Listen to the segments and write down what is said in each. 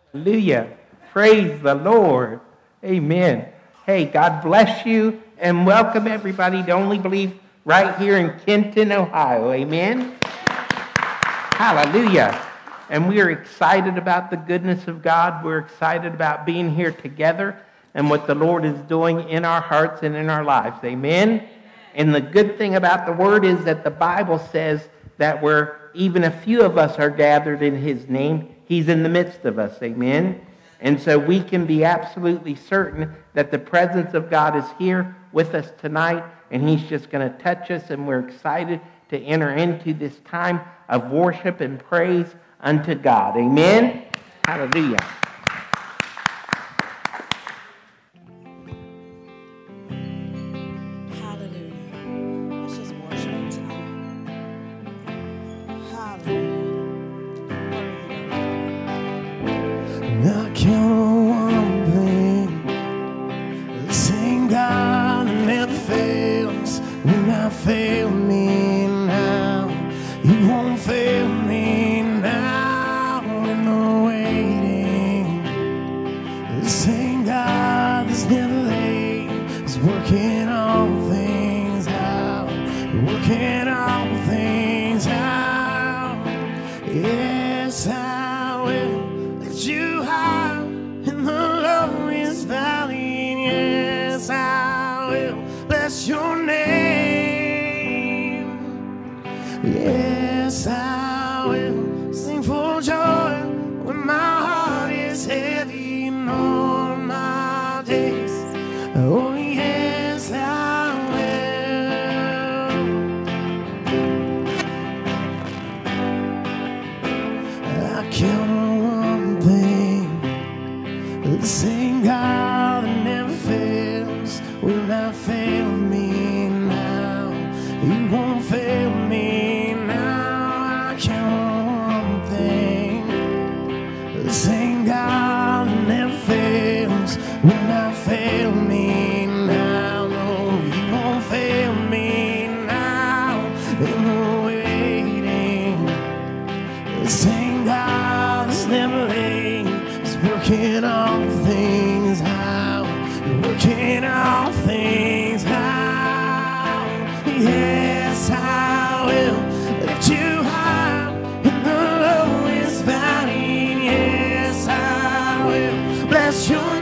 Hallelujah. Praise the Lord. Amen. Hey, God bless you and welcome everybody to Only Believe right here in Kenton, Ohio. Amen. Hallelujah. And we are excited about the goodness of God. We're excited about being here together and what the Lord is doing in our hearts and in our lives. Amen. And the good thing about the Word is that the Bible says that where even a few of us are gathered in His name, He's in the midst of us. Amen. And so we can be absolutely certain that the presence of God is here with us tonight, and He's just going to touch us, and we're excited to enter into this time of worship and praise unto God. Amen. Hallelujah. I count on one thing, the same God that never fails, will not fail me now. He won't fail me now in the waiting. The same God that's never late is working all things out, working all things out. Yes, I will lift you high in the lowest valley. Yes, I will bless your name. Yes, I will sing for joy when my heart is heavy in all my days. Oh, yes, I will. I count on one thing, the same God that never fails will not fail me now. He won't fail me now. I count on one thing, the same God that never fails will not fail me now. No, He won't fail me now in the waiting. The same God that's never late is working all things out, working all things out. Yes, I will lift you high in the lowest valley. Yes, I will bless your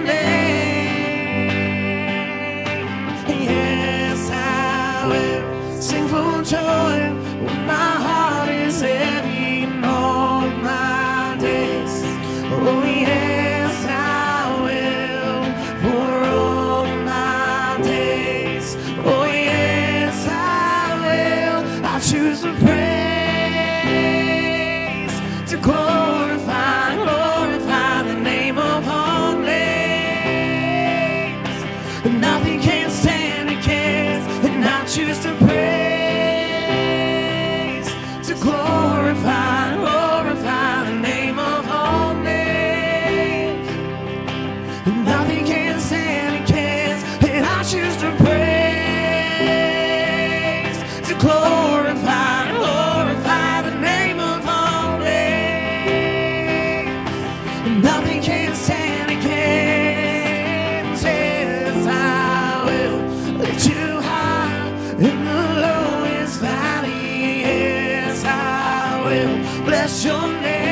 name. Yes, I will sing for joy when my heart is heavy in all my days. Oh, yes, I will for all my days. Oh, yes, I will. I choose to praise, to glorify, glorify the name of all names. Nothing can stand against, and I choose to praise, to glorify, glorify the name of all names. Nothing can stand against, and I choose to praise, to glorify, glorify the name of all names. Nothing can stand against. Yes, I will lift you high in the lowest valley. Yes, I will bless your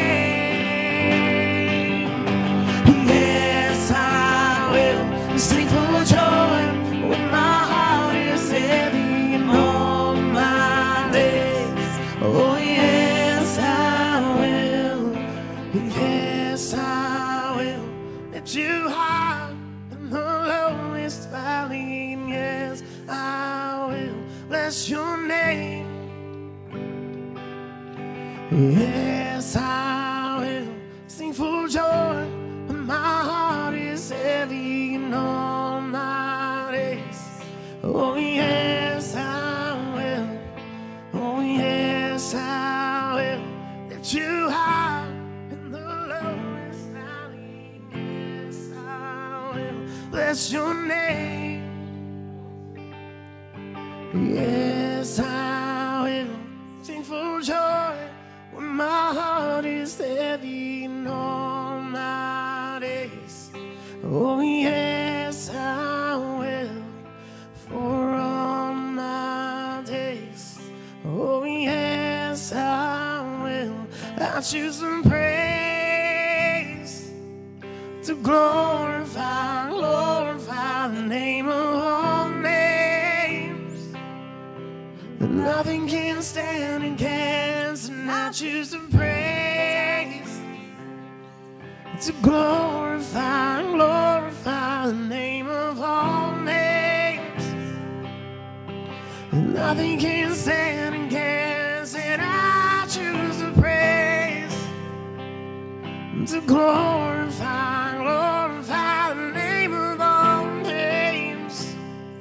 name. Yes, I will sing for joy when my heart is heavy in all my days. Oh, yes, I will. Yes, I will lift you high in the lowest valley. Yes, I will bless your name. Yes, I will sing for joy when my heart is heavy in all my days. Oh, yes, I will. Oh, yes, I will lift you high in the lowest valley. Yes, I will bless your name. Yes, I will sing for joy when my heart is heavy in all my Oh, yes, I will for all my days. Oh, yes, I will. I choose some praise to glorify the name of all names. Nothing can stand against, and I choose to praise to glorify the name of all names. Nothing can stand against, and I choose to praise to glorify the name of all names.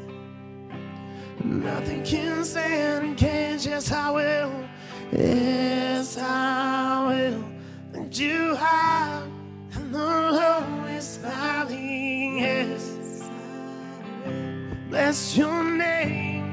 Nothing can stand against. Yes, I will. Yes, I will. Lift you high in the lowest valley. Yes, bless your name.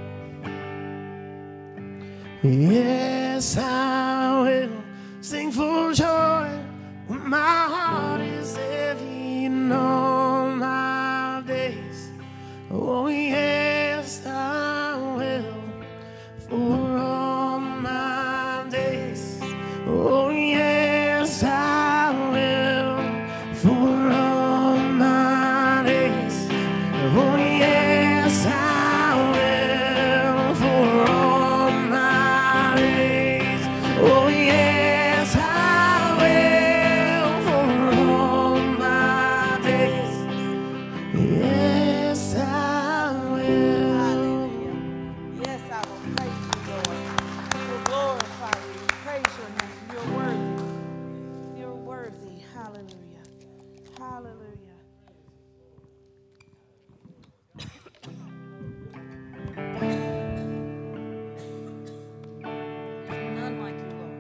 Yes, I will sing for joy when my heart is heavy in all my days. Oh, yes, I will for all my days. Oh, yes, I will for all my days. Oh, yes, I will for all my days. Oh, yes, I will for all my days. Yes, I will. Yes, I will praise you, Lord. We'll glorify you. Praise your name. You're worthy. You're worthy. Hallelujah. Hallelujah. None like you, Lord.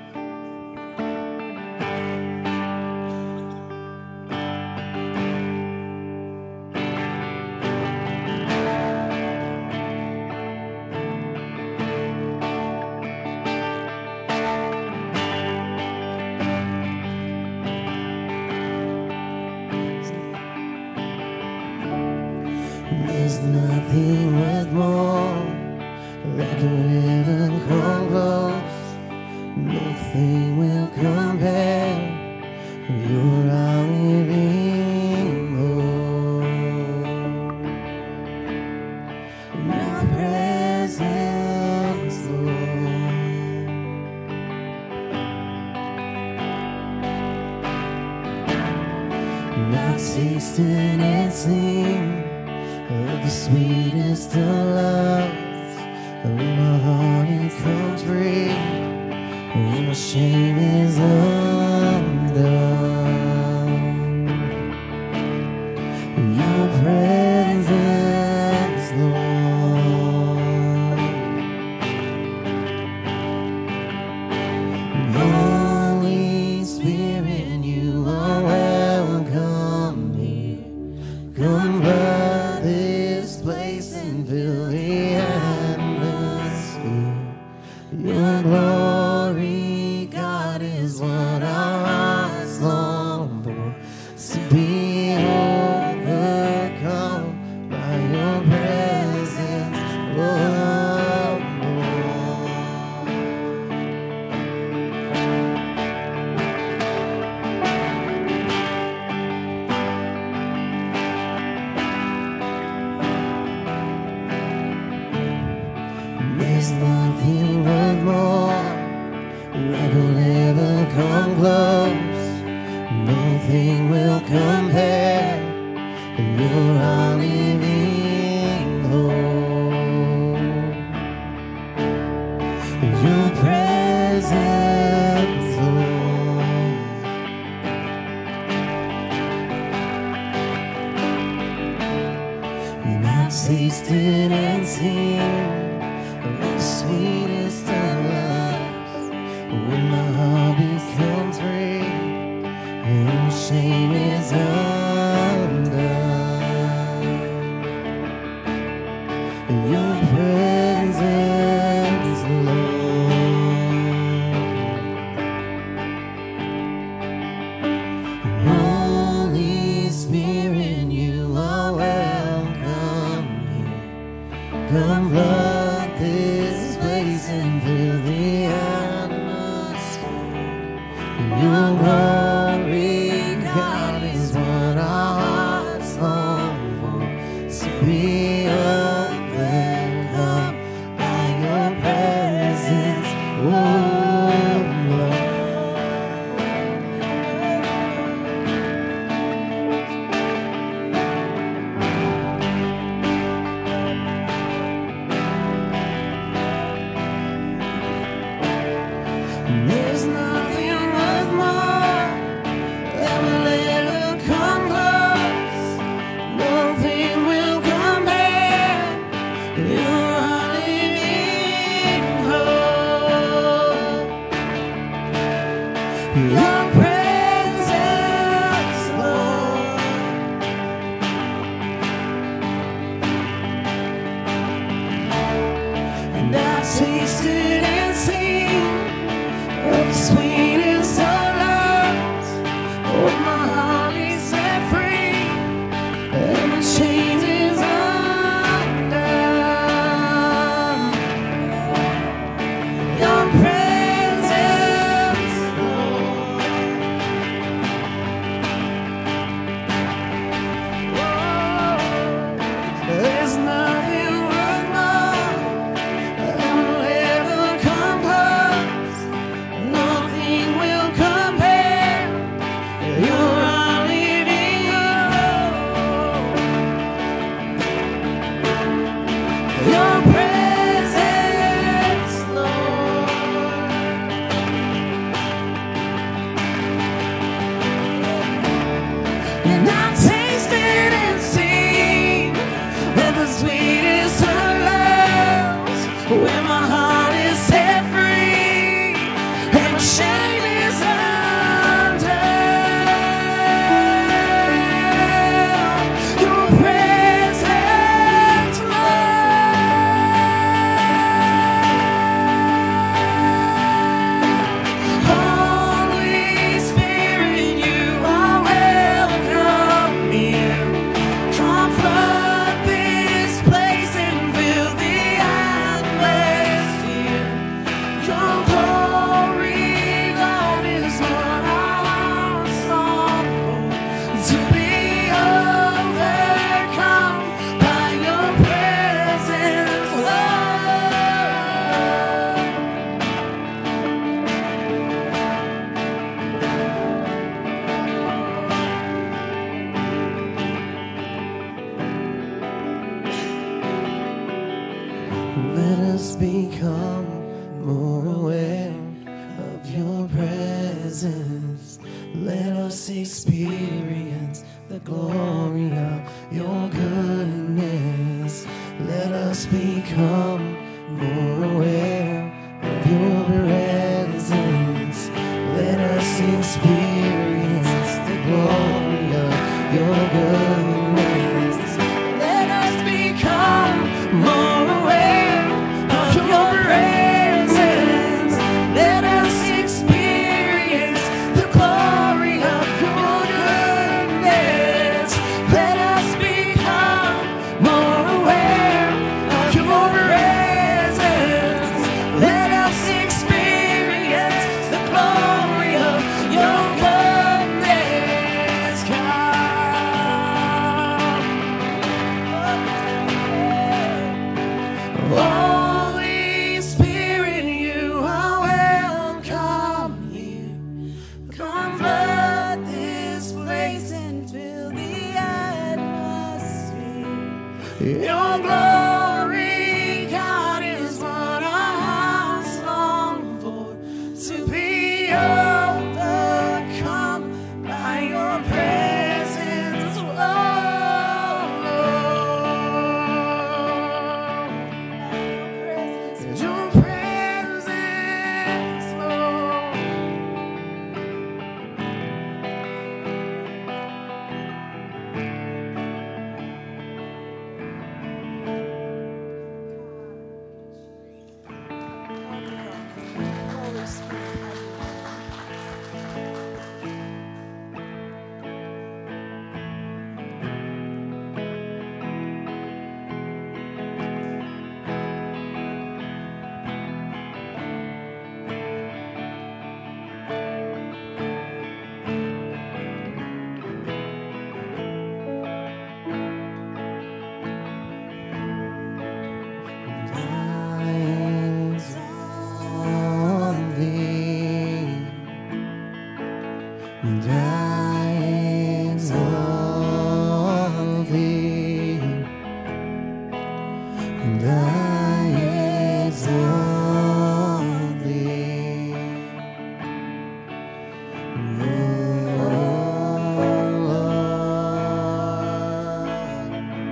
There's nothing worth more like a river come close. Nothing will compare. You're our living hope. Your presence, Lord. Now tasted and seen of the sweetest of loves. When my heart it comes free, when my shame is undone. Your presence, Lord. Holy Spirit, you are welcome here. Come flood this place and fill the atmosphere. Your glory, God, is what our hearts long for. To be overcome by your presence, Lord. There's nothing worth more that will ever come close. Nothing will compare. You're our living hope. Your presence, Lord. And I've tasted and seen of the sweetest of loves. When my heart becomes free, and shame is undone. Your presence, Lord. Holy Spirit. become more aware of your presence. Let us experience the glory of your goodness. Let us become more aware of your presence. Let us experience the glory of your goodness. Let us become more aware of your presence. Let us experience the glory of your goodness. Let us become more aware of your presence. Let us experience the glory of your goodness. Holy Spirit, you are welcome here. Come flood this place and fill the atmosphere. Your glory, God, is what our hearts long for. To be overcome by your presence, oh Lord. Your presence, Lord. Holy Spirit, have your way. Eyes on thee, and eyes on thee, and eyes on thee. Oh Lord,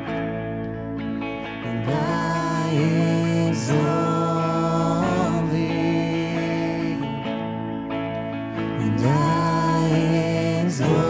and eyes on thee, and eyes on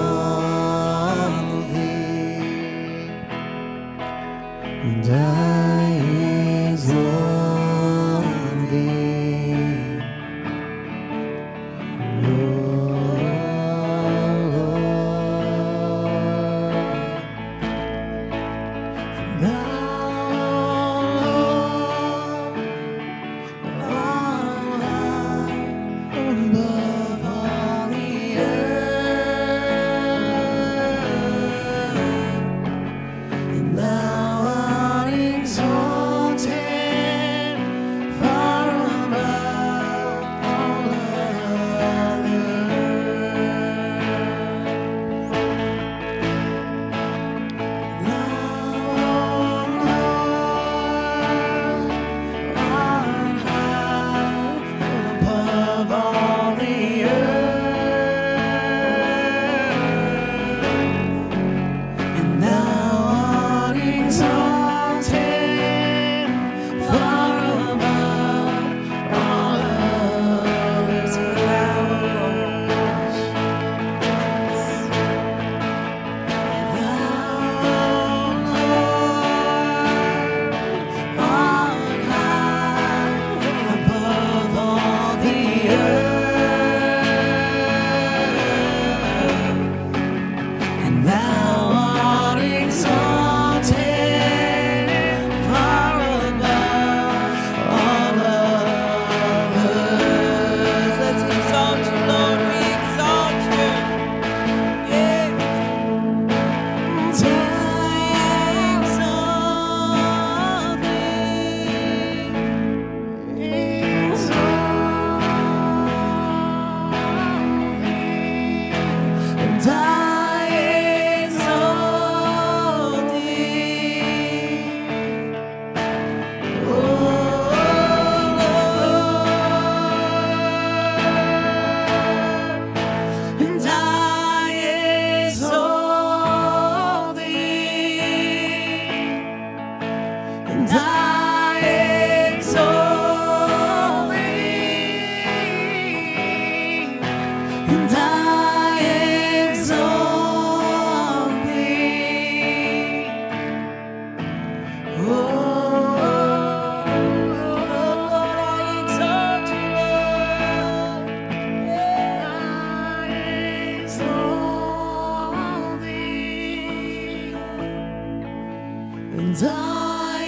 and I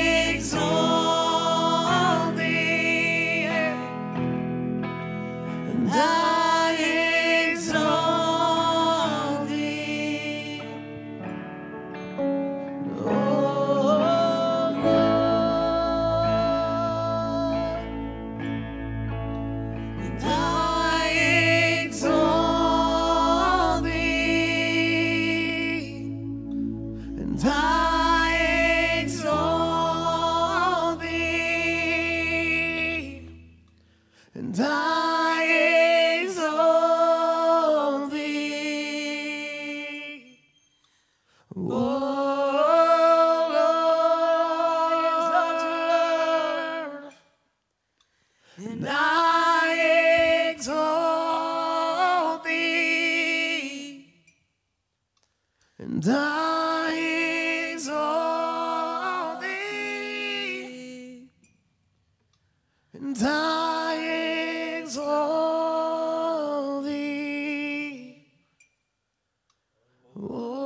exalt thee, and I exalt thee, oh Lord, and I exalt thee, and I exalt thee, and I exalt thee, oh Lord, and I exalt thee, and I exalt thee, and I exalt thee, oh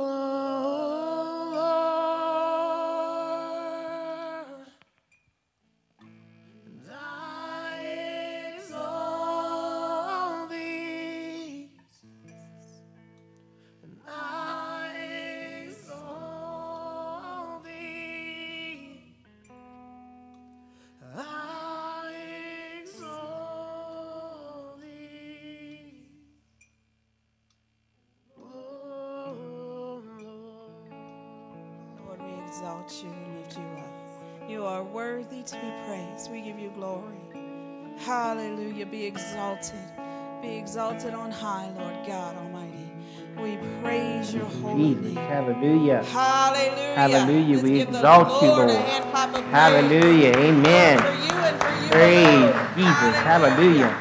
Lord, and I exalt thee, and I exalt thee, I exalt thee, oh Lord. Lord, we exalt you and lift you up. You are worthy to be praised. We give you glory. Hallelujah. Be exalted. Be exalted on high, Lord God Almighty. We praise your holy Jesus, name. hallelujah. Hallelujah. Hallelujah. Let's We give the exalt you, Lord a Lord. hand clap of praise. Hallelujah. Amen. For you and for you Praise alone. Jesus. Hallelujah.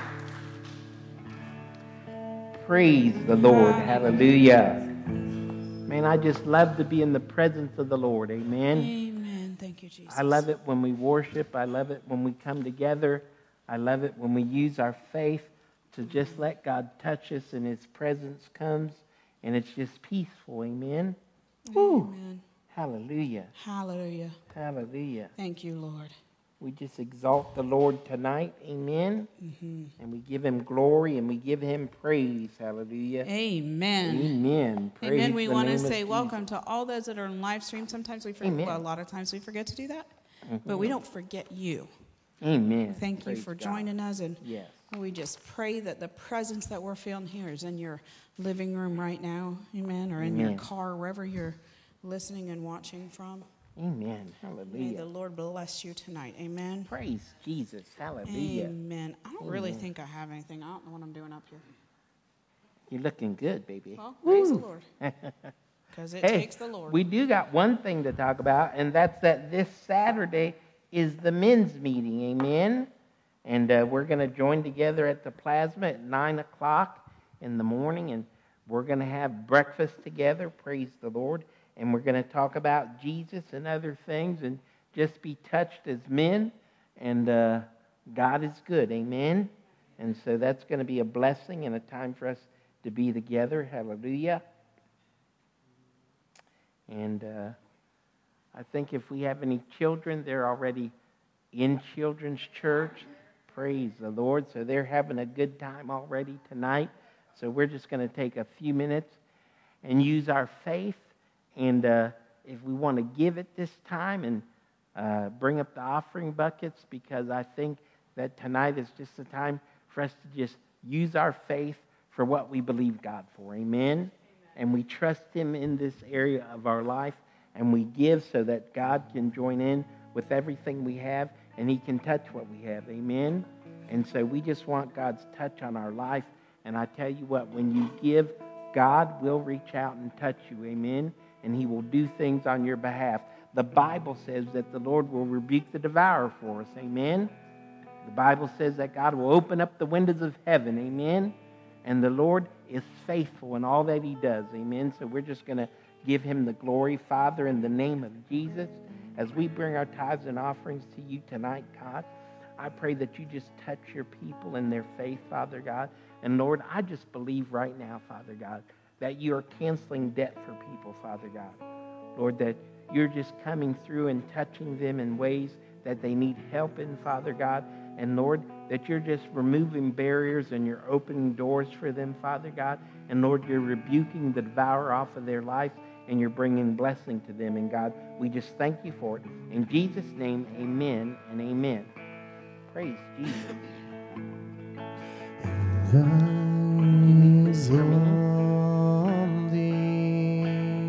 Praise the Lord. Hallelujah. Man, I just love to be in the presence of the Lord. Amen. Amen. Thank you, Jesus. I love it when we worship. I love it when we come together. I love it when we use our faith to just let God touch us and His presence comes and it's just peaceful. Amen. Woo. Amen. Hallelujah. Hallelujah. Hallelujah. Thank you, Lord. We just exalt the Lord tonight. Amen. And we give Him glory and we give Him praise. Hallelujah. Amen. Amen. Praise Amen. We the want to name of say Jesus. welcome to all those that are on live stream. Sometimes we forget, Amen. well, a lot of times we forget to do that, but we don't forget you. Amen. Thank you Praise for God. joining us, and Yes. we just pray that the presence that we're feeling here is in your living room right now, amen, or in your Amen. car, wherever you're listening and watching from. Amen. May Hallelujah. the Lord bless you tonight, amen. Praise Jesus. Hallelujah. Amen. I don't really Amen. think I have anything. I don't know what I'm doing up here. You're looking good, baby. Well, praise the Woo. Lord, because it Hey, takes the Lord. we do got one thing to talk about, and that's that this Saturday is the men's meeting. Amen. And we're going to join together at the Plasma at 9 o'clock in the morning, and we're going to have breakfast together. Praise the Lord. And we're going to talk about Jesus and other things and just be touched as men. And God is good. Amen. And so that's going to be a blessing and a time for us to be together. Hallelujah. And I think if we have any children, they're already in children's church. Praise the Lord. So they're having a good time already tonight. So we're just going to take a few minutes and use our faith. And if we want to give it this time and bring up the offering buckets, because I think that tonight is just a time for us to just use our faith for what we believe God for. Amen? And we trust Him in this area of our life, and we give so that God can join in with everything we have, and He can touch what we have. Amen? And so we just want God's touch on our life. And I tell you what, when you give, God will reach out and touch you. Amen? And He will do things on your behalf. The Bible says that the Lord will rebuke the devourer for us. Amen? The Bible says that God will open up the windows of heaven. Amen? And the Lord is faithful in all that He does. Amen? So we're just going to give Him the glory, Father, in the name of Jesus. As we bring our tithes and offerings to you tonight, God, I pray that you just touch your people in their faith, Father God. And Lord, I just believe right now, Father God, that you are canceling debt for people, Father God. Lord, that you're just coming through and touching them in ways that they need help in, Father God. And Lord, that you're just removing barriers and you're opening doors for them, Father God. And Lord, you're rebuking the devourer off of their life and you're bringing blessing to them. And God, we just thank you for it. In Jesus' name, amen and amen. Praise Jesus. Eyes on thee,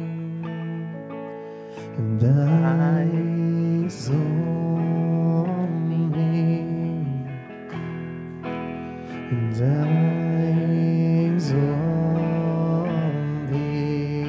and eyes on me, and eyes on thee,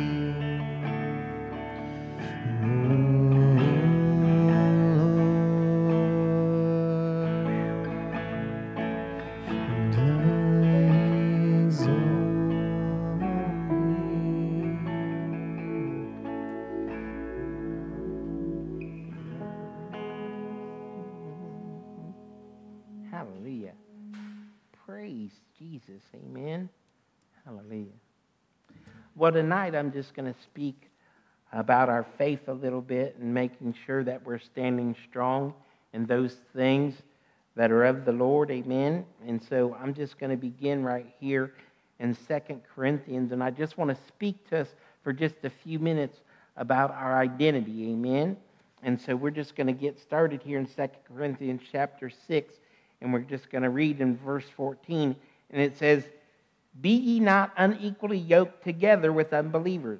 Hallelujah. Praise Jesus. Amen. Hallelujah. Well, tonight I'm just going to speak about our faith a little bit and making sure that we're standing strong in those things that are of the Lord. Amen. And so I'm just going to begin right here in 2 Corinthians. And I just want to speak to us for just a few minutes about our identity. Amen. And so we're just going to get started here in 2 Corinthians chapter 6. And we're just going to read in verse 14. And it says, "Be ye not unequally yoked together with unbelievers.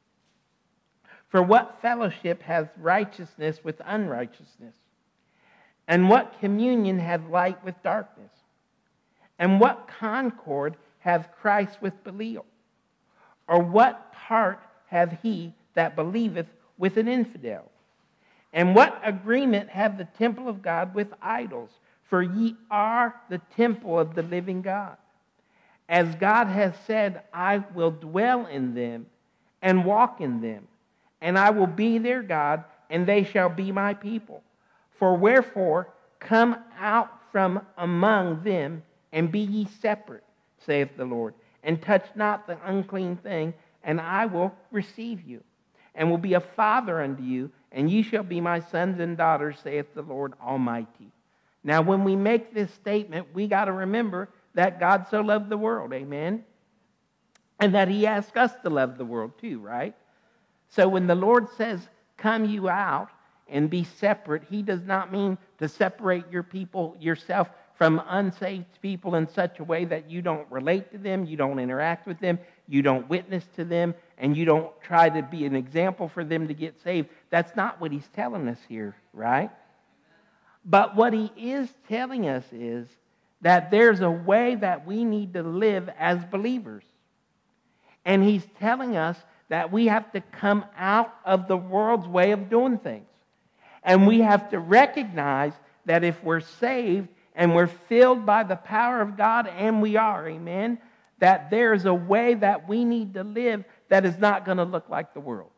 For what fellowship hath righteousness with unrighteousness? And what communion hath light with darkness? And what concord hath Christ with Belial? Or what part hath he that believeth with an infidel? And what agreement hath the temple of God with idols? For ye are the temple of the living God. As God hath said, I will dwell in them and walk in them, and I will be their God, and they shall be my people. For wherefore, come out from among them, and be ye separate, saith the Lord, and touch not the unclean thing, and I will receive you, and will be a father unto you, and ye shall be my sons and daughters, saith the Lord Almighty." Now, when we make this statement, we got to remember that God so loved the world, amen? And that he asked us to love the world too, right? So when the Lord says, come you out and be separate, he does not mean to separate yourself from unsaved people in such a way that you don't relate to them, you don't interact with them, you don't witness to them, and you don't try to be an example for them to get saved. That's not what he's telling us here, right? But what he is telling us is that there's a way that we need to live as believers. And he's telling us that we have to come out of the world's way of doing things. And we have to recognize that if we're saved and we're filled by the power of God, and we are, amen, that there's a way that we need to live that is not going to look like the world.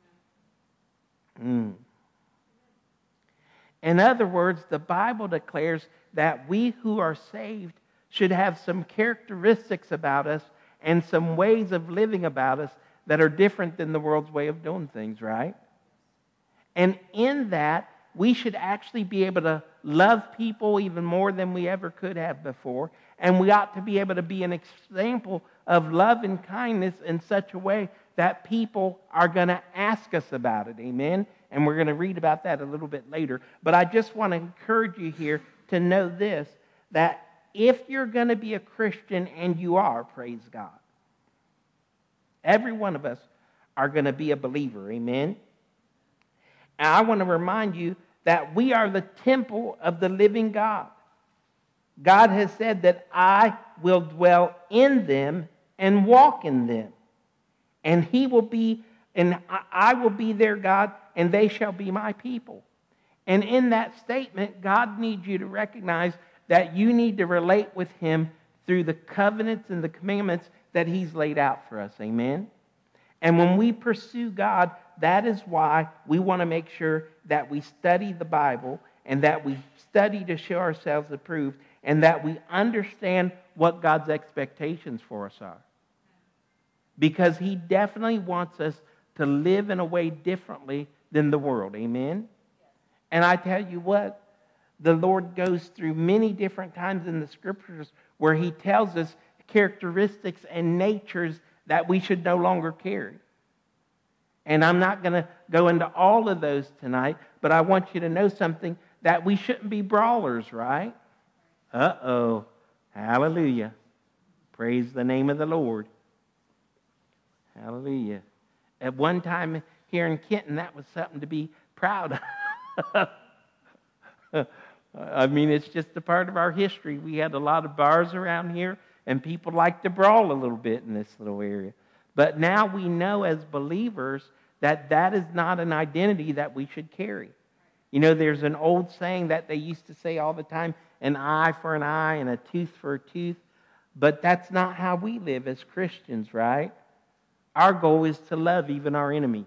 In other words, the Bible declares that we who are saved should have some characteristics about us and some ways of living about us that are different than the world's way of doing things, right? And in that, we should actually be able to love people even more than we ever could have before. And we ought to be able to be an example of love and kindness in such a way that people are going to ask us about it. Amen? And we're going to read about that a little bit later. But I just want to encourage you here to know this, that if you're going to be a Christian, and you are, praise God, every one of us are going to be a believer. Amen? And I want to remind you that we are the temple of the living God. God has said that I will dwell in them and walk in them. And I will be their God, and they shall be my people. And in that statement, God needs you to recognize that you need to relate with him through the covenants and the commandments that he's laid out for us. Amen? And when we pursue God, that is why we want to make sure that we study the Bible and that we study to show ourselves approved and that we understand what God's expectations for us are. Because he definitely wants us to live in a way differently than the world. Amen? And I tell you what, the Lord goes through many different times in the Scriptures where He tells us characteristics and natures that we should no longer carry. And I'm not going to go into all of those tonight, but I want you to know something, that we shouldn't be brawlers, right? Uh-oh. Hallelujah. Praise the name of the Lord. Hallelujah. At one time here in Kenton, that was something to be proud of. I mean, it's just a part of our history. We had a lot of bars around here, and people like to brawl a little bit in this little area. But now we know as believers that that is not an identity that we should carry. You know, there's an old saying that they used to say all the time, an eye for an eye and a tooth for a tooth. But that's not how we live as Christians, right? Our goal is to love even our enemies.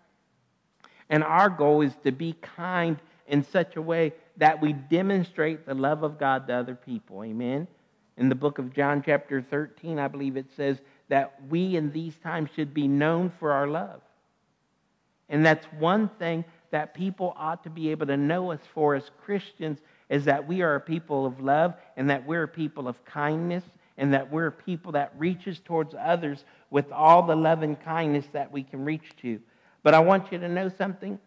And our goal is to be kind in such a way that we demonstrate the love of God to other people. Amen? In the book of John chapter 13, I believe it says that we in these times should be known for our love. And that's one thing that people ought to be able to know us for as Christians, is that we are a people of love, and that we're a people of kindness, and that we're a people that reaches towards others with all the love and kindness that we can reach to. But I want you to know something,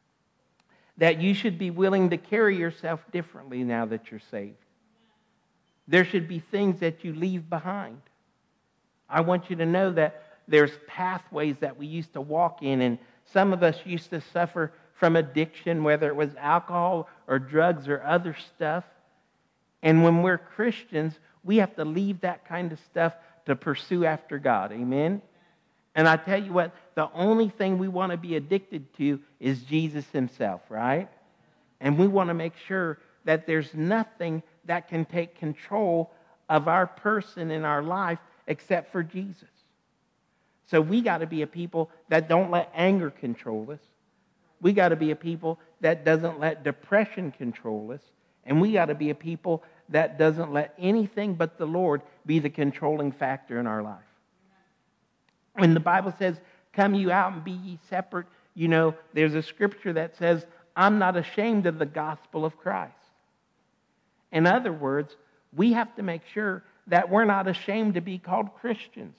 that you should be willing to carry yourself differently now that you're saved. There should be things that you leave behind. I want you to know that there's pathways that we used to walk in, and some of us used to suffer from addiction, whether it was alcohol or drugs or other stuff. And when we're Christians, we have to leave that kind of stuff to pursue after God. Amen? And I tell you what, the only thing we want to be addicted to is Jesus Himself, right? And we want to make sure that there's nothing that can take control of our person in our life except for Jesus. So we got to be a people that don't let anger control us. We got to be a people that doesn't let depression control us. And we got to be a people that doesn't let anything but the Lord be the controlling factor in our life. When the Bible says, come you out and be ye separate, you know, there's a scripture that says, I'm not ashamed of the gospel of Christ. In other words, we have to make sure that we're not ashamed to be called Christians.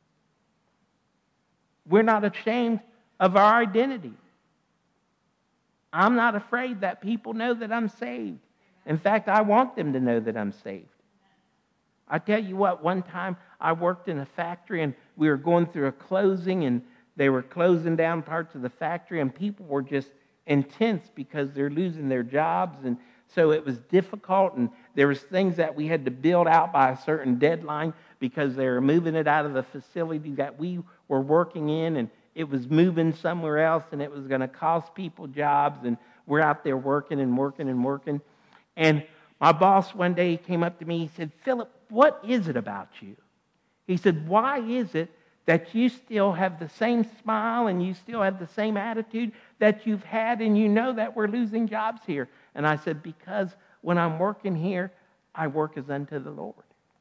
We're not ashamed of our identity. I'm not afraid that people know that I'm saved. In fact, I want them to know that I'm saved. I tell you what, one time I worked in a factory and we were going through a closing, and they were closing down parts of the factory, and people were just intense because they're losing their jobs, and so it was difficult, and there was things that we had to build out by a certain deadline because they were moving it out of the facility that we were working in, and it was moving somewhere else, and it was going to cost people jobs, and we're out there working and working and working. And my boss one day came up to me, he said, Philip, what is it about you? He said, why is it that you still have the same smile and you still have the same attitude that you've had, and you know that we're losing jobs here? And I said, because when I'm working here, I work as unto the Lord.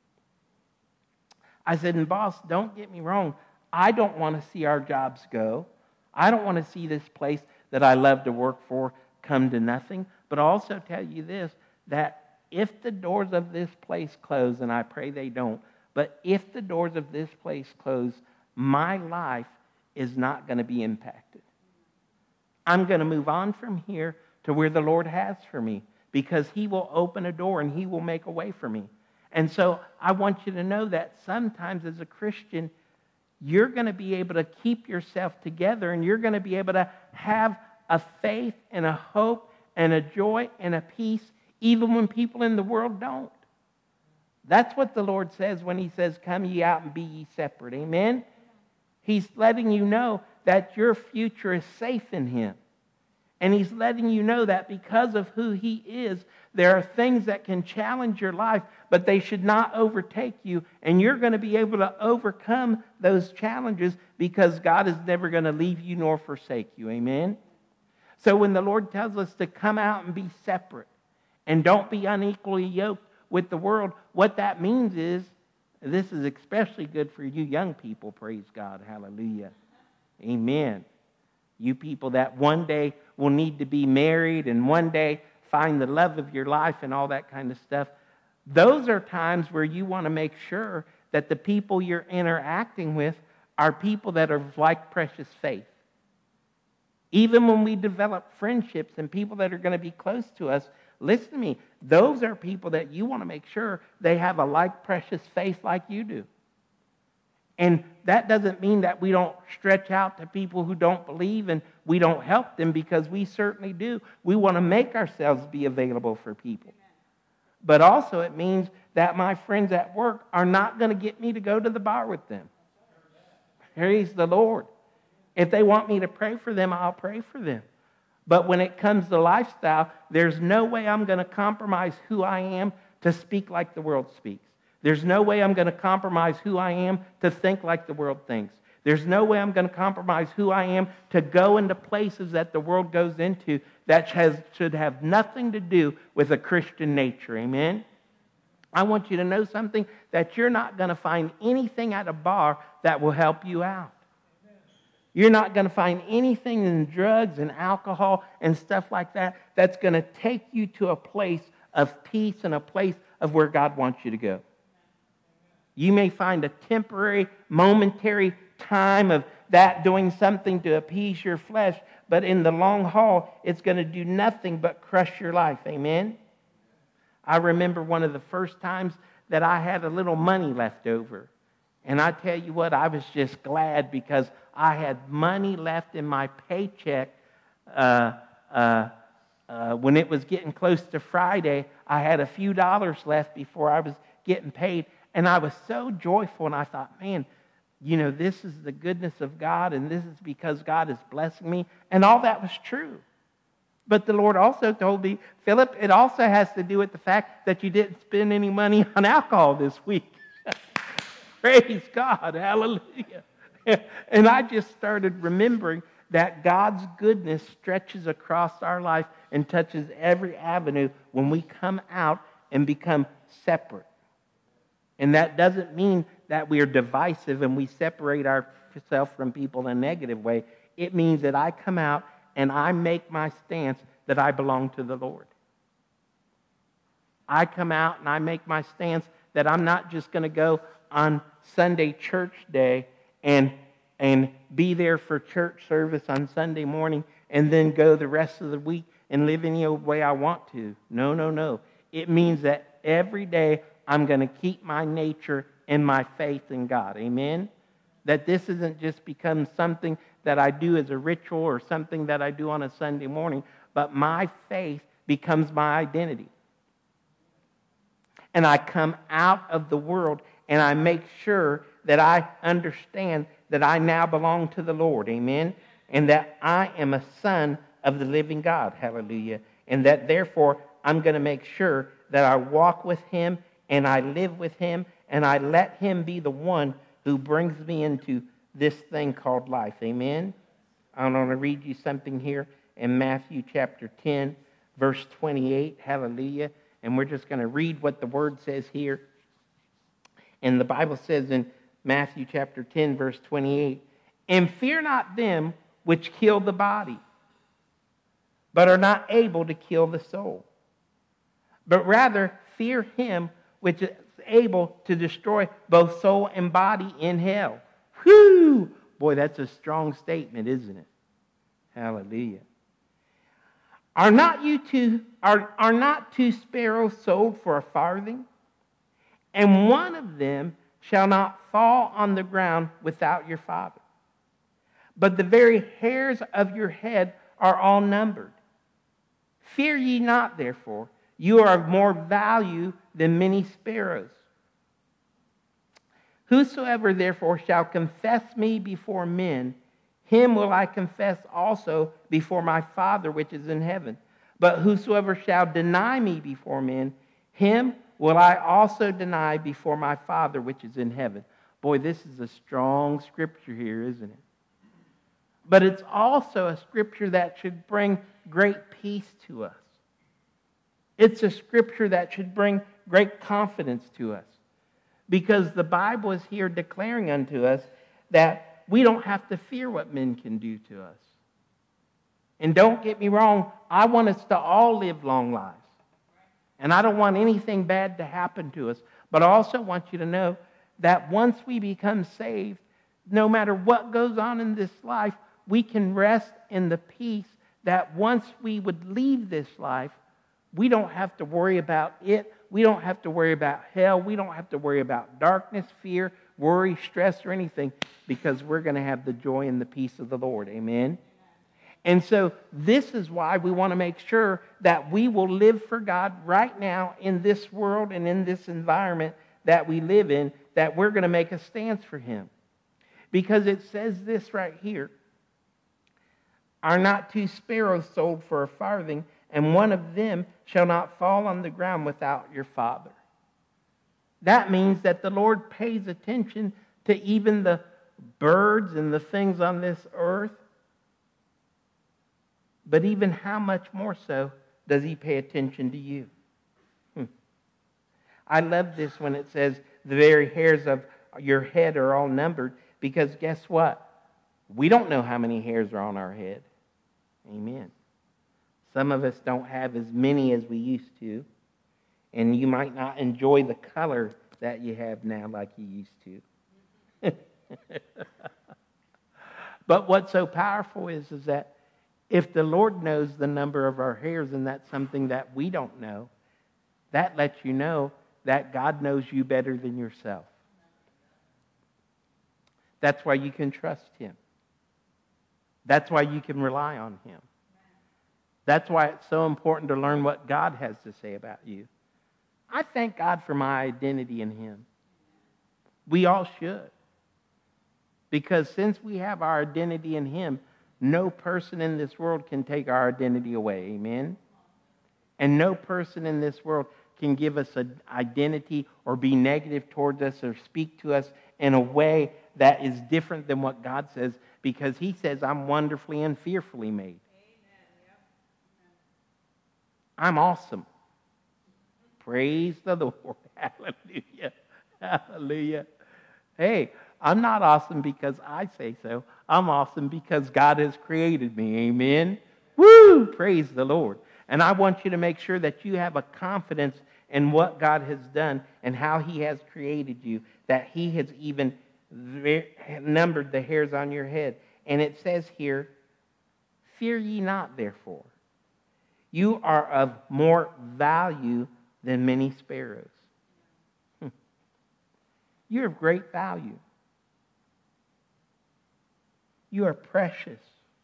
I said, and boss, don't get me wrong. I don't want to see our jobs go. I don't want to see this place that I love to work for come to nothing. But I'll also tell you this, that if the doors of this place close, and I pray they don't, but if the doors of this place close, my life is not going to be impacted. I'm going to move on from here to where the Lord has for me, because He will open a door and He will make a way for me. And so I want you to know that sometimes as a Christian, you're going to be able to keep yourself together, and you're going to be able to have a faith and a hope and a joy and a peace even when people in the world don't. That's what the Lord says when He says, come ye out and be ye separate. Amen? He's letting you know that your future is safe in Him. And He's letting you know that because of who He is, there are things that can challenge your life, but they should not overtake you. And you're going to be able to overcome those challenges because God is never going to leave you nor forsake you. Amen? So when the Lord tells us to come out and be separate and don't be unequally yoked with the world, what that means is, this is especially good for you young people, praise God, hallelujah. Amen. You people that one day will need to be married and one day find the love of your life and all that kind of stuff. Those are times where you want to make sure that the people you're interacting with are people that are of like precious faith. Even when we develop friendships and people that are going to be close to us, listen to me, those are people that you want to make sure they have a like precious faith like you do. And that doesn't mean that we don't stretch out to people who don't believe and we don't help them, because we certainly do. We want to make ourselves be available for people. But also it means that my friends at work are not going to get me to go to the bar with them. Praise the Lord. If they want me to pray for them, I'll pray for them. But when it comes to lifestyle, there's no way I'm going to compromise who I am to speak like the world speaks. There's no way I'm going to compromise who I am to think like the world thinks. There's no way I'm going to compromise who I am to go into places that the world goes into that should have nothing to do with a Christian nature. Amen? I want you to know something, that you're not going to find anything at a bar that will help you out. You're not going to find anything in drugs and alcohol and stuff like that that's going to take you to a place of peace and a place of where God wants you to go. You may find a temporary, momentary time of that doing something to appease your flesh, but in the long haul, it's going to do nothing but crush your life. Amen? I remember one of the first times that I had a little money left over. And I tell you what, I was just glad because I had money left in my paycheck. When it was getting close to Friday, I had a few dollars left before I was getting paid. And I was so joyful, and I thought, man, you know, this is the goodness of God, and this is because God is blessing me. And all that was true. But the Lord also told me, Philip, it also has to do with the fact that you didn't spend any money on alcohol this week. Praise God. Hallelujah. And I just started remembering that God's goodness stretches across our life and touches every avenue when we come out and become separate. And that doesn't mean that we are divisive and we separate ourselves from people in a negative way. It means that I come out and I make my stance that I belong to the Lord. I come out and I make my stance that I'm not just going to go on Sunday church day and be there for church service on Sunday morning and then go the rest of the week and live any old way I want to. No. It means that every day I'm going to keep my nature and my faith in God. Amen? That this isn't just become something that I do as a ritual or something that I do on a Sunday morning, but my faith becomes my identity. And I come out of the world and I make sure that I understand that I now belong to the Lord. Amen? And that I am a son of the living God. Hallelujah. And that therefore I'm going to make sure that I walk with Him and I live with Him and I let Him be the one who brings me into this thing called life. Amen? I'm going to read you something here in Matthew chapter 10, verse 28. Hallelujah. And we're just going to read what the Word says here. And the Bible says in Matthew chapter 10, verse 28, "And fear not them which kill the body, but are not able to kill the soul. But rather fear Him which is able to destroy both soul and body in hell." Whew! Boy, that's a strong statement, isn't it? Hallelujah. Are not two sparrows sold for a farthing? And one of them shall not fall on the ground without your Father. But the very hairs of your head are all numbered. Fear ye not, therefore. You are of more value than many sparrows. Whosoever therefore shall confess me before men, him will I confess also before my Father which is in heaven. But whosoever shall deny me before men, him will I also deny before my Father which is in heaven. Boy, this is a strong scripture here, isn't it? But it's also a scripture that should bring great peace to us. It's a scripture that should bring great confidence to us. Because the Bible is here declaring unto us that we don't have to fear what men can do to us. And don't get me wrong, I want us to all live long lives. And I don't want anything bad to happen to us. But I also want you to know that once we become saved, no matter what goes on in this life, we can rest in the peace that once we would leave this life, we don't have to worry about it. We don't have to worry about hell. We don't have to worry about darkness, fear, worry, stress, or anything, because we're going to have the joy and the peace of the Lord. Amen? And so this is why we want to make sure that we will live for God right now in this world and in this environment that we live in, that we're going to make a stance for Him. Because it says this right here, "Are not 2 sparrows sold for a farthing, and one of them shall not fall on the ground without your Father?" That means that the Lord pays attention to even the birds and the things on this earth. But even how much more so does He pay attention to you? I love this when it says the very hairs of your head are all numbered, because guess what? We don't know how many hairs are on our head. Amen. Some of us don't have as many as we used to, and you might not enjoy the color that you have now like you used to. But what's so powerful is that if the Lord knows the number of our hairs, and that's something that we don't know, that lets you know that God knows you better than yourself. That's why you can trust Him. That's why you can rely on Him. That's why it's so important to learn what God has to say about you. I thank God for my identity in Him. We all should. Because since we have our identity in Him, no person in this world can take our identity away. Amen? And no person in this world can give us an identity or be negative towards us or speak to us in a way that is different than what God says, because He says, "I'm wonderfully and fearfully made." I'm awesome. Praise the Lord. Hallelujah. Hallelujah. Hey, I'm not awesome because I say so. I'm awesome because God has created me. Amen? Woo! Praise the Lord. And I want you to make sure that you have a confidence in what God has done and how He has created you, that He has even numbered the hairs on your head. And it says here, "Fear ye not, therefore. You are of more value than many sparrows." You're of great value. You are precious.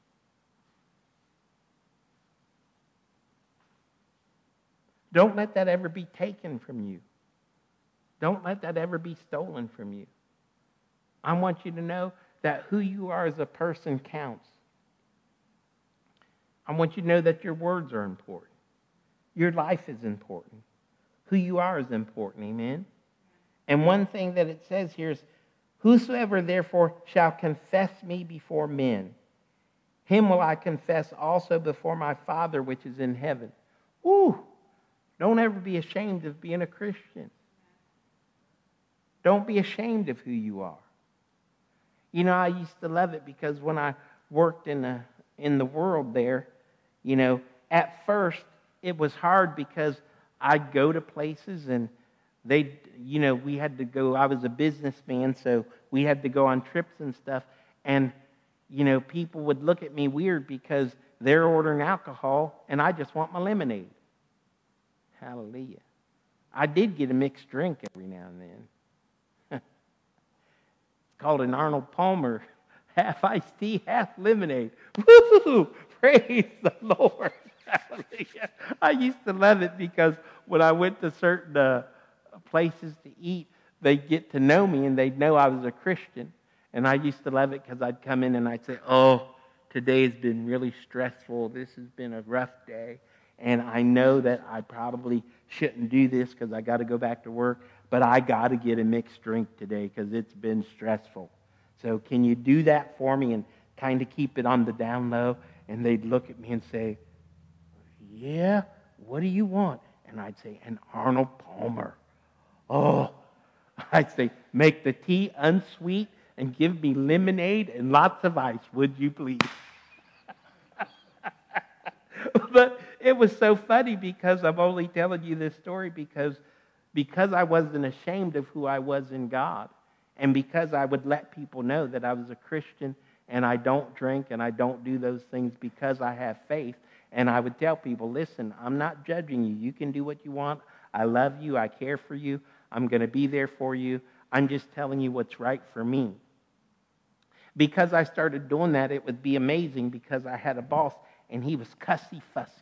Don't let that ever be taken from you. Don't let that ever be stolen from you. I want you to know that who you are as a person counts. I want you to know that your words are important. Your life is important. Who you are is important. Amen? And one thing that it says here is, "Whosoever therefore shall confess me before men, him will I confess also before my Father which is in heaven." Ooh! Don't ever be ashamed of being a Christian. Don't be ashamed of who you are. You know, I used to love it because when I worked in the world there, you know, at first it was hard because I'd go to places and we had to go. I was a businessman, so we had to go on trips and stuff. And, people would look at me weird because they're ordering alcohol and I just want my lemonade. Hallelujah. I did get a mixed drink every now and then. It's called an Arnold Palmer, half iced tea, half lemonade. Woo! Praise the Lord. Hallelujah. I used to love it because when I went to certain places to eat, they'd get to know me and they'd know I was a Christian. And I used to love it because I'd come in and I'd say, "Oh, today has been really stressful. This has been a rough day. And I know that I probably shouldn't do this because I got to go back to work, but I got to get a mixed drink today because it's been stressful. So can you do that for me and kind of keep it on the down low?" And they'd look at me and say, "Yeah, what do you want?" And I'd say, "An Arnold Palmer." Oh, I'd say, "Make the tea unsweet and give me lemonade and lots of ice, would you please? But it was so funny because I'm only telling you this story because I wasn't ashamed of who I was in God, and because I would let people know that I was a Christian and I don't drink and I don't do those things because I have faith. And I would tell people, listen, I'm not judging you. You can do what you want. I love you. I care for you. I'm going to be there for you. I'm just telling you what's right for me. Because I started doing that, it would be amazing because I had a boss and he was cussy-fussy.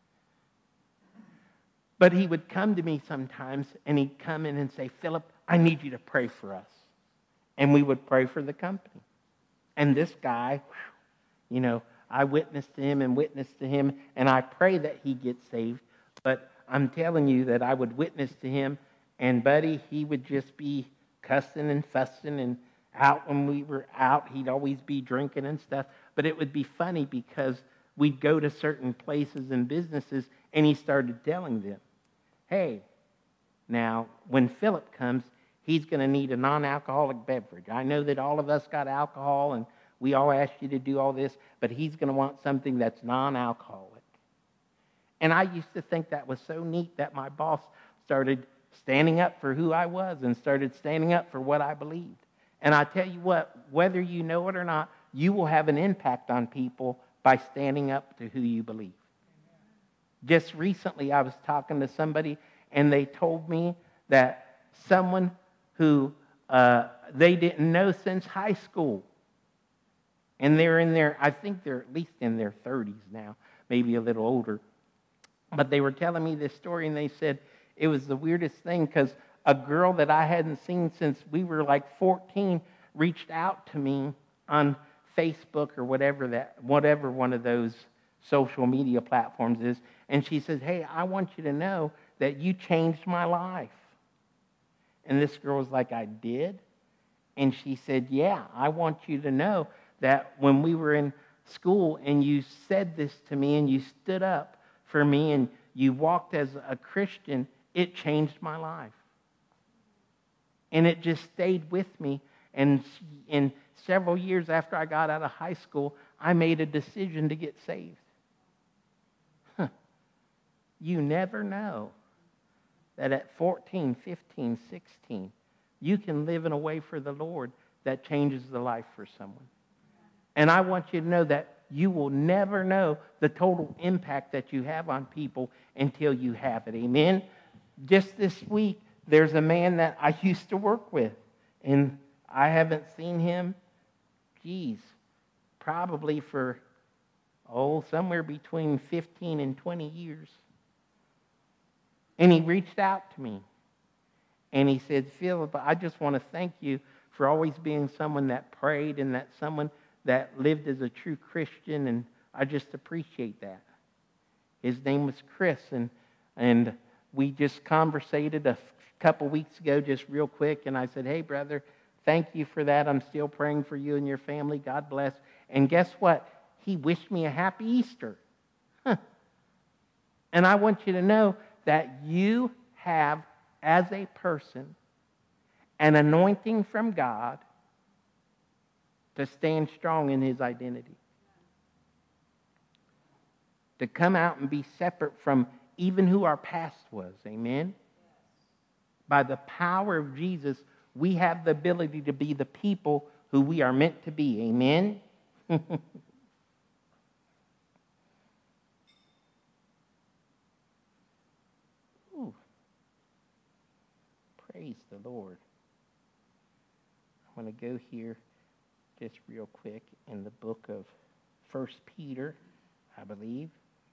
But he would come to me sometimes and he'd come in and say, Philip, I need you to pray for us. And we would pray for the company. And this guy, I witnessed to him, and I pray that he gets saved. But I'm telling you that I would witness to him, and buddy, he would just be cussing and fussing, and out when we were out, he'd always be drinking and stuff. But it would be funny because we'd go to certain places and businesses, and he started telling them, hey, now, when Philip comes, he's going to need a non-alcoholic beverage. I know that all of us got alcohol, and we all asked you to do all this, but he's going to want something that's non-alcoholic. And I used to think that was so neat that my boss started standing up for who I was and started standing up for what I believed. And I tell you what, whether you know it or not, you will have an impact on people by standing up to who you believe. Just recently, I was talking to somebody, and they told me that someone who they didn't know since high school, and I think they're at least in their 30s now, maybe a little older. But they were telling me this story, and they said it was the weirdest thing because a girl that I hadn't seen since we were like 14 reached out to me on Facebook or whatever one of those social media platforms is, and she says, hey, I want you to know that you changed my life. And this girl was like, I did? And she said, yeah, I want you to know that when we were in school and you said this to me and you stood up for me and you walked as a Christian, it changed my life. And it just stayed with me. And in several years after I got out of high school, I made a decision to get saved. You never know that at 14, 15, 16, you can live in a way for the Lord that changes the life for someone. And I want you to know that you will never know the total impact that you have on people until you have it. Amen? Just this week, there's a man that I used to work with, and I haven't seen him, probably for, somewhere between 15 and 20 years. And he reached out to me, and he said, Philip, I just want to thank you for always being someone that prayed and that someone that lived as a true Christian, and I just appreciate that. His name was Chris, and we just conversated a couple weeks ago just real quick, and I said, hey, brother, thank you for that. I'm still praying for you and your family. God bless. And guess what? He wished me a happy Easter. And I want you to know that you have, as a person, an anointing from God to stand strong in His identity. To come out and be separate from even who our past was. Amen? By the power of Jesus, we have the ability to be the people who we are meant to be. Amen? Ooh. Praise the Lord. I want to go here just real quick in the book of 1 Peter, I believe.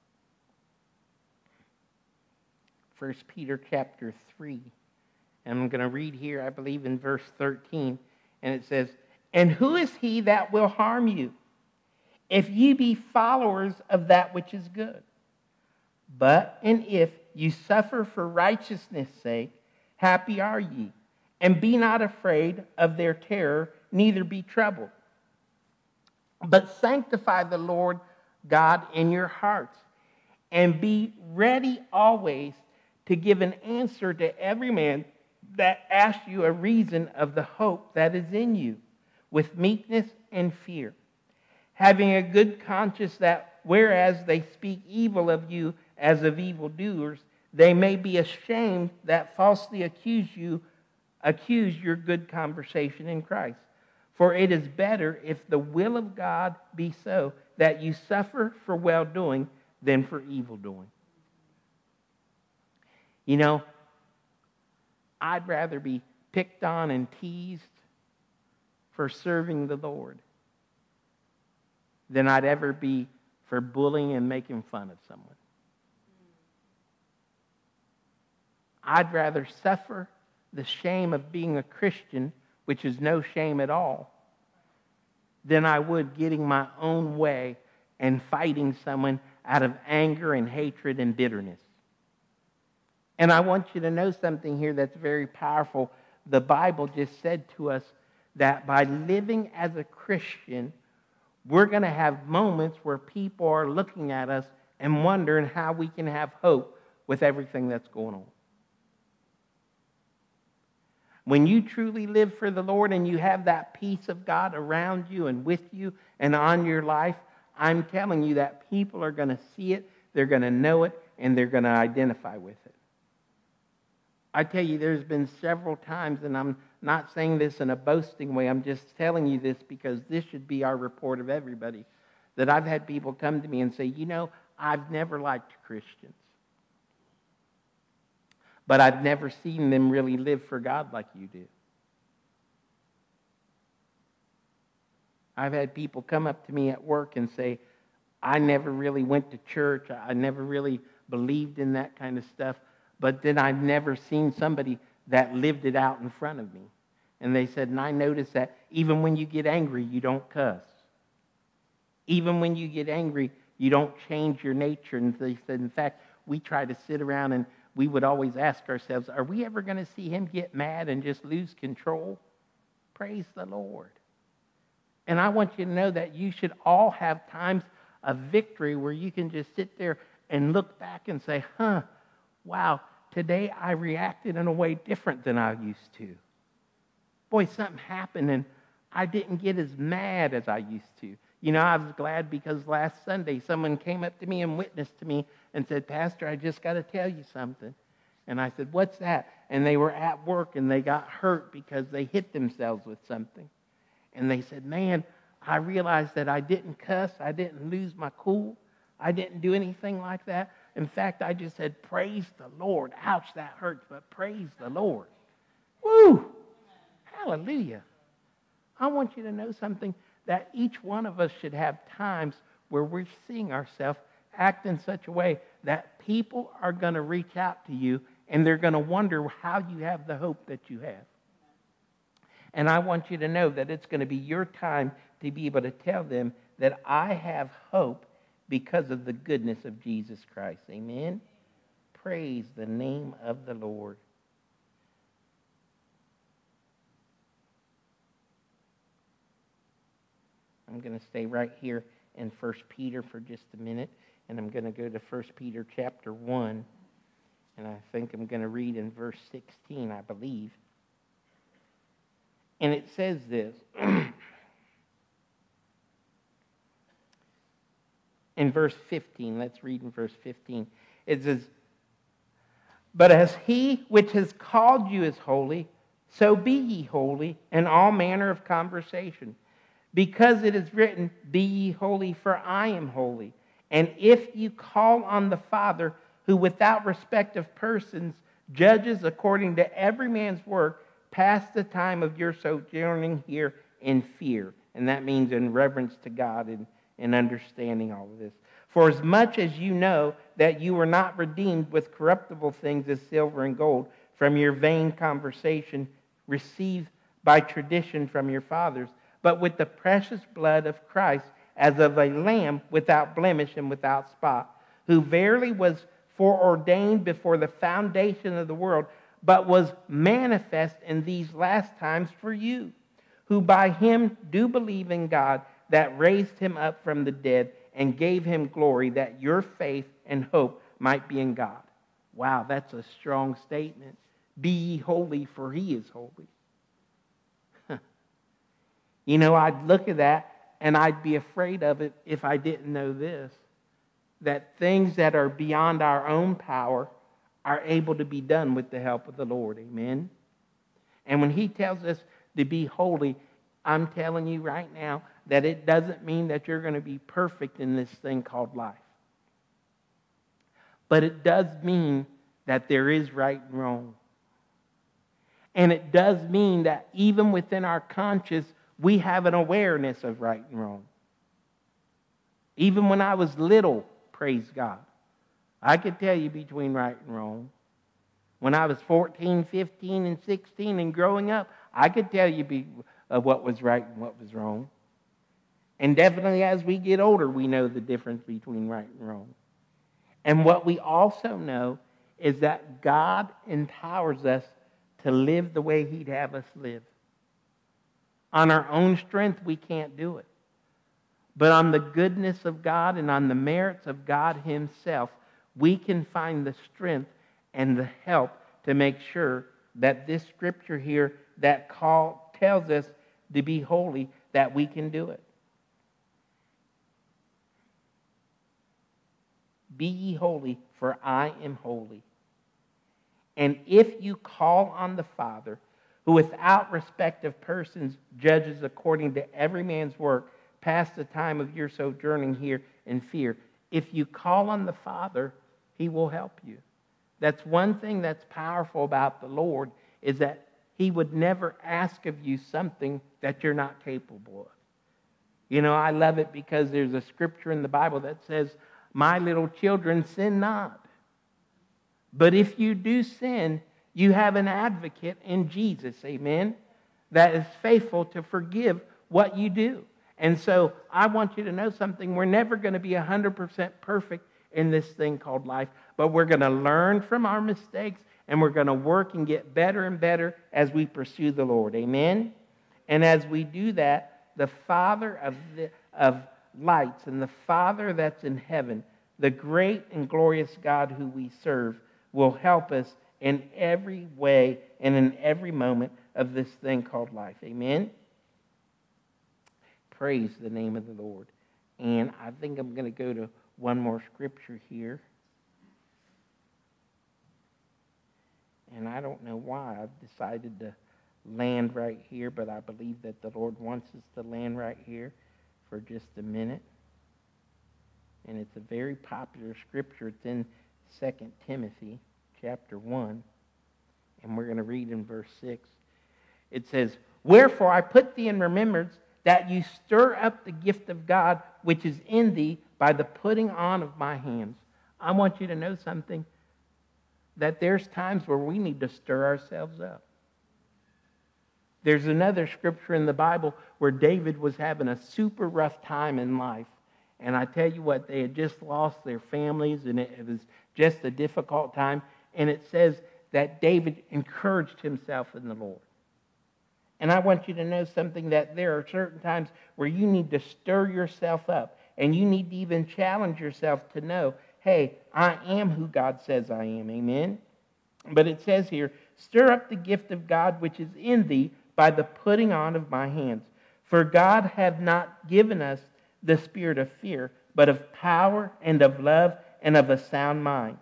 1 Peter chapter 3. And I'm going to read here, I believe, in verse 13. And it says, and who is he that will harm you, if ye be followers of that which is good? But and if you suffer for righteousness' sake, happy are ye. And be not afraid of their terror, neither be troubled. But sanctify the Lord God in your hearts, and be ready always to give an answer to every man that asks you a reason of the hope that is in you, with meekness and fear, having a good conscience, that whereas they speak evil of you as of evildoers, they may be ashamed that falsely accuse your good conversation in Christ. For it is better, if the will of God be so, that you suffer for well-doing than for evil-doing. You know, I'd rather be picked on and teased for serving the Lord than I'd ever be for bullying and making fun of someone. I'd rather suffer the shame of being a Christian, which is no shame at all, than I would getting my own way and fighting someone out of anger and hatred and bitterness. And I want you to know something here that's very powerful. The Bible just said to us that by living as a Christian, we're going to have moments where people are looking at us and wondering how we can have hope with everything that's going on. When you truly live for the Lord and you have that peace of God around you and with you and on your life, I'm telling you that people are going to see it, they're going to know it, and they're going to identify with it. I tell you, there's been several times, and I'm not saying this in a boasting way, I'm just telling you this because this should be our report of everybody, that I've had people come to me and say, you know, I've never liked Christians, but I've never seen them really live for God like you do. I've had people come up to me at work and say, I never really went to church, I never really believed in that kind of stuff, but then I've never seen somebody that lived it out in front of me. And they said, and I noticed that even when you get angry, you don't cuss. Even when you get angry, you don't change your nature. And they said, in fact, we try to sit around and we would always ask ourselves, are we ever going to see him get mad and just lose control? Praise the Lord. And I want you to know that you should all have times of victory where you can just sit there and look back and say, wow, today I reacted in a way different than I used to. Boy, something happened and I didn't get as mad as I used to. You know, I was glad because last Sunday someone came up to me and witnessed to me and said, Pastor, I just got to tell you something. And I said, what's that? And they were at work and they got hurt because they hit themselves with something. And they said, man, I realized that I didn't cuss. I didn't lose my cool. I didn't do anything like that. In fact, I just said, praise the Lord. Ouch, that hurts, but praise the Lord. Woo! Hallelujah. I want you to know something, that each one of us should have times where we're seeing ourselves act in such a way that people are going to reach out to you and they're going to wonder how you have the hope that you have. And I want you to know that it's going to be your time to be able to tell them that I have hope because of the goodness of Jesus Christ. Amen? Praise the name of the Lord. I'm going to stay right here in 1 Peter for just a minute, and I'm going to go to 1 Peter chapter 1, and I think I'm going to read in verse 16, I believe. And it says this, in verse 15, let's read in verse 15. It says, but as he which has called you is holy, so be ye holy in all manner of conversation. Because it is written, be ye holy, for I am holy. And if you call on the Father, who without respect of persons judges according to every man's work, pass the time of your sojourning here in fear. And that means in reverence to God and understanding all of this. For as much as you know that you were not redeemed with corruptible things as silver and gold from your vain conversation received by tradition from your fathers, but with the precious blood of Christ as of a lamb without blemish and without spot, who verily was foreordained before the foundation of the world, but was manifest in these last times for you, who by him do believe in God, that raised him up from the dead and gave him glory, that your faith and hope might be in God. Wow, that's a strong statement. Be ye holy, for he is holy. You know, I'd look at that and I'd be afraid of it if I didn't know this, that things that are beyond our own power are able to be done with the help of the Lord. Amen? And when he tells us to be holy, I'm telling you right now that it doesn't mean that you're going to be perfect in this thing called life. But it does mean that there is right and wrong. And it does mean that even within our conscience, we have an awareness of right and wrong. Even when I was little, praise God, I could tell you between right and wrong. When I was 14, 15, and 16 and growing up, I could tell you what was right and what was wrong. And definitely as we get older, we know the difference between right and wrong. And what we also know is that God empowers us to live the way he'd have us live. On our own strength, we can't do it. But on the goodness of God and on the merits of God himself, we can find the strength and the help to make sure that this scripture here that tells us to be holy, that we can do it. Be ye holy, for I am holy. And if you call on the Father, who without respect of persons judges according to every man's work, past the time of your sojourning here in fear, if you call on the Father, he will help you. That's one thing that's powerful about the Lord, is that he would never ask of you something that you're not capable of. You know, I love it because there's a scripture in the Bible that says, my little children, sin not. But if you do sin, you have an advocate in Jesus, amen, that is faithful to forgive what you do. And so I want you to know something. We're never going to be 100% perfect in this thing called life, but we're going to learn from our mistakes, and we're going to work and get better and better as we pursue the Lord, amen? And as we do that, the Father of lights and the Father that's in heaven, the great and glorious God who we serve, will help us in every way and in every moment of this thing called life. Amen? Praise the name of the Lord. And I think I'm going to go to one more scripture here. And I don't know why I've decided to land right here, but I believe that the Lord wants us to land right here for just a minute. And it's a very popular scripture. It's in 2 Timothy chapter 1. And we're going to read in verse 6. It says, wherefore I put thee in remembrance that you stir up the gift of God which is in thee by the putting on of my hands. I want you to know something, that there's times where we need to stir ourselves up. There's another scripture in the Bible where David was having a super rough time in life. And I tell you what, they had just lost their families, and it was just a difficult time. And it says that David encouraged himself in the Lord. And I want you to know something, that there are certain times where you need to stir yourself up. And you need to even challenge yourself to know, hey, I am who God says I am. Amen? But it says here, stir up the gift of God which is in thee by the putting on of my hands. For God hath not given us the spirit of fear, but of power and of love and of a sound mind.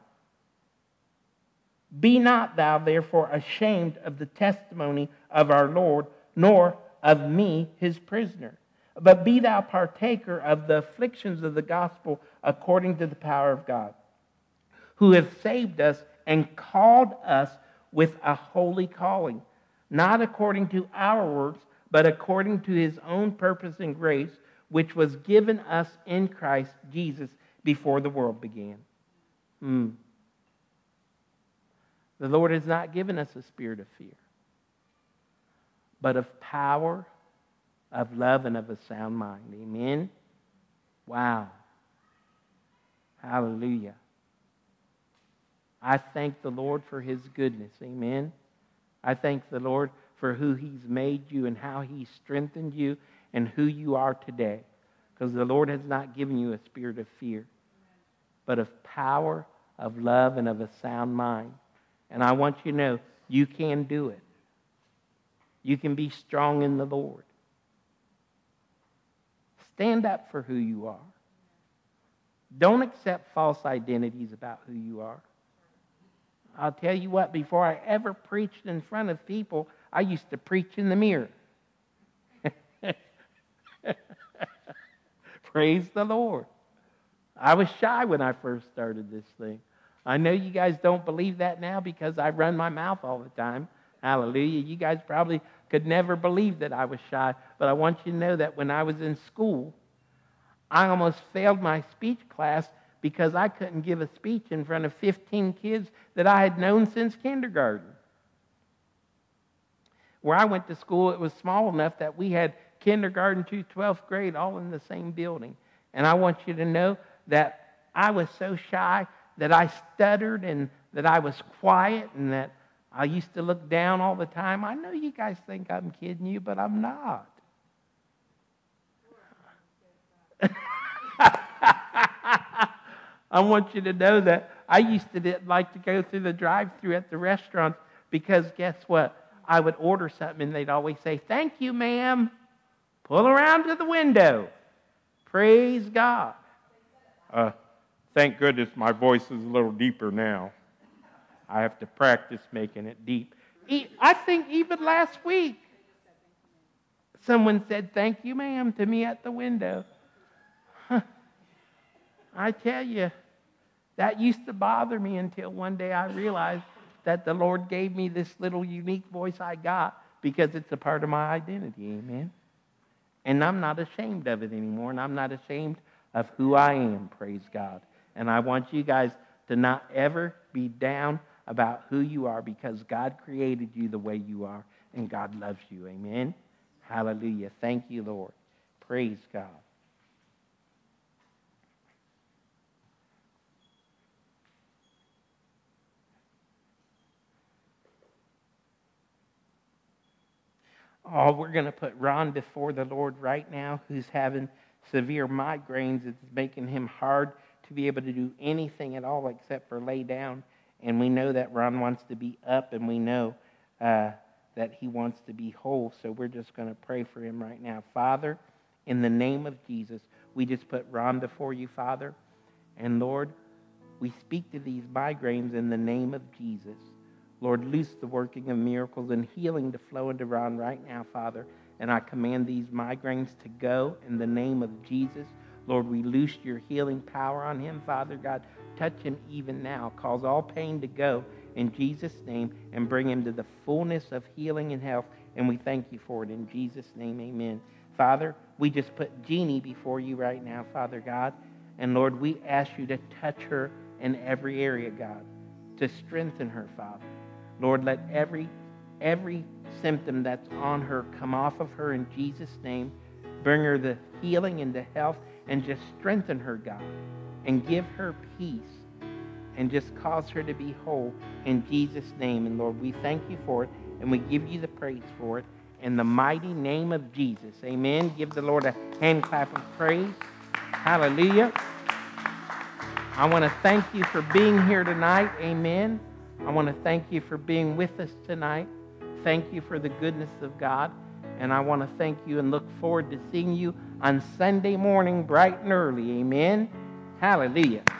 Be not thou therefore ashamed of the testimony of our Lord, nor of me his prisoner. But be thou partaker of the afflictions of the gospel according to the power of God, who hath saved us and called us with a holy calling, not according to our works, but according to his own purpose and grace, which was given us in Christ Jesus before the world began. The Lord has not given us a spirit of fear, but of power, of love, and of a sound mind. Amen? Wow. Hallelujah. I thank the Lord for his goodness. Amen? I thank the Lord for who he's made you and how he's strengthened you and who you are today. Because the Lord has not given you a spirit of fear, but of power, of love, and of a sound mind. And I want you to know, you can do it. You can be strong in the Lord. Stand up for who you are. Don't accept false identities about who you are. I'll tell you what, before I ever preached in front of people, I used to preach in the mirror. Praise the Lord. I was shy when I first started this thing. I know you guys don't believe that now because I run my mouth all the time. Hallelujah. You guys probably could never believe that I was shy, but I want you to know that when I was in school, I almost failed my speech class because I couldn't give a speech in front of 15 kids that I had known since kindergarten. Where I went to school, it was small enough that we had kindergarten to 12th grade all in the same building. And I want you to know that I was so shy that I stuttered and that I was quiet and that I used to look down all the time. I know you guys think I'm kidding you, but I'm not. I want you to know that I used to like to go through the drive-thru at the restaurants because guess what? I would order something and they'd always say, "Thank you, ma'am." Pull around to the window. Praise God. Thank goodness my voice is a little deeper now. I have to practice making it deep. I think even last week, someone said, "Thank you, ma'am," to me at the window. I tell you, that used to bother me until one day I realized that the Lord gave me this little unique voice I got because it's a part of my identity, amen? And I'm not ashamed of it anymore, and I'm not ashamed of who I am, praise God. And I want you guys to not ever be down about who you are because God created you the way you are, and God loves you, amen? Hallelujah. Thank you, Lord. Praise God. Oh, we're going to put Ron before the Lord right now, who's having severe migraines. It's making him hard to be able to do anything at all except for lay down. And we know that Ron wants to be up, and we know that he wants to be whole. So we're just going to pray for him right now. Father, in the name of Jesus, we just put Ron before you, Father. And Lord, we speak to these migraines in the name of Jesus. Lord, loose the working of miracles and healing to flow into Ron right now, Father. And I command these migraines to go in the name of Jesus. Lord, we loose your healing power on him, Father God. Touch him even now. Cause all pain to go in Jesus' name and bring him to the fullness of healing and health. And we thank you for it in Jesus' name, amen. Father, we just put Jeannie before you right now, Father God. And Lord, we ask you to touch her in every area, God, to strengthen her, Father. Lord, let every symptom that's on her come off of her in Jesus' name. Bring her the healing and the health and just strengthen her, God, and give her peace and just cause her to be whole in Jesus' name. And Lord, we thank you for it and we give you the praise for it in the mighty name of Jesus. Amen. Give the Lord a hand clap of praise. Hallelujah. I want to thank you for being here tonight. Amen. I want to thank you for being with us tonight. Thank you for the goodness of God. And I want to thank you and look forward to seeing you on Sunday morning bright and early. Amen. Hallelujah.